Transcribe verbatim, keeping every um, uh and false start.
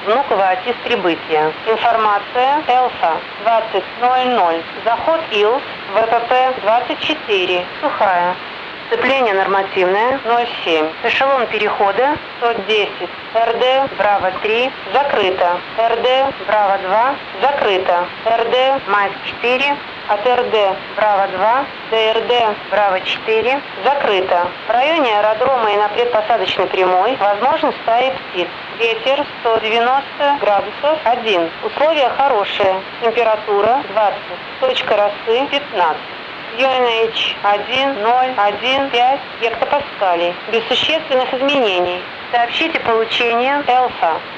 Внуково АТИС прибытие. Информация Элса двадцать ноль ноль. Заход ИЛС ВПП двадцать четыре. Сухая. Сцепление нормативное ноль семь. Эшелон перехода сто десять. РД Браво три закрыто. РД Браво два закрыто. РД Майск четыре от РД Браво два до РД Браво четыре закрыто. В районе аэродрома и на предпосадочной прямой возможны стаи птиц. Ветер сто девяносто градусов один. Условия хорошие. Температура двадцать. Точка росы пятнадцать. ю эн эйч один ноль один пять гектопаскалей. Без существенных изменений. Сообщите получение Элса.